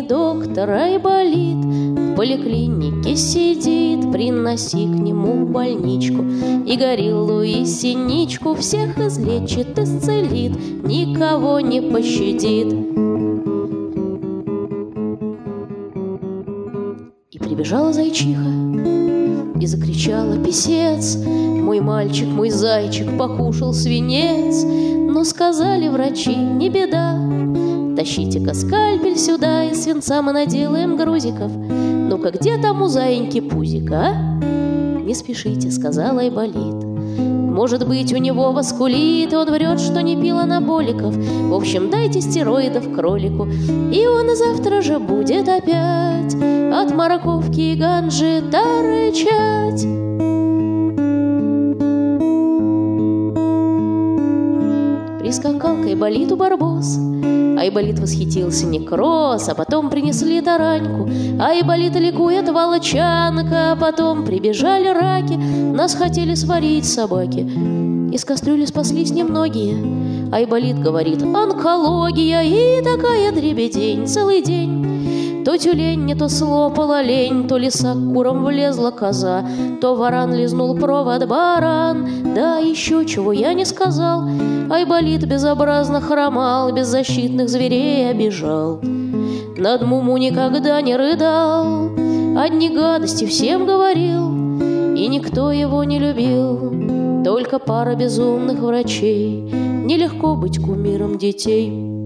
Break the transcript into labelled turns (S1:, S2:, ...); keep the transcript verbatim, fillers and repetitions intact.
S1: доктор Айболит в поликлинике сидит. Приноси к нему в больничку и гориллу, и синичку. Всех излечит, исцелит, никого не пощадит. И прибежала зайчиха и закричала: писец, мой мальчик, мой зайчик покушал свинец. Но сказали врачи: не беда, тащите-ка скальпель сюда, и свинца мы наделаем грузиков. Ну-ка, где там у заиньки пузик, а? Не спешите, сказал Айболит. Может быть, у него воскулит, и он врет, что не пил анаболиков. В общем, дайте стероидов кролику, и он завтра же будет опять от морковки и ганжи торчать. Прискакал к Айболиту барбос. Айболит восхитился: некроз. А потом принесли тараньку. Айболит ликует: волчанка. А потом прибежали раки, нас хотели сварить собаки. Из кастрюли спаслись немногие. Айболит говорит: онкология. И такая дребедень целый день. То тюлень не то слопал олень, то лиса к курам влезла коза, то варан лизнул провод баран. Да еще чего я не сказал. Айболит безобразно хромал, беззащитных зверей обижал. Над Муму никогда не рыдал, одни гадости всем говорил, и никто его не любил, только пара безумных врачей. Нелегко быть кумиром детей.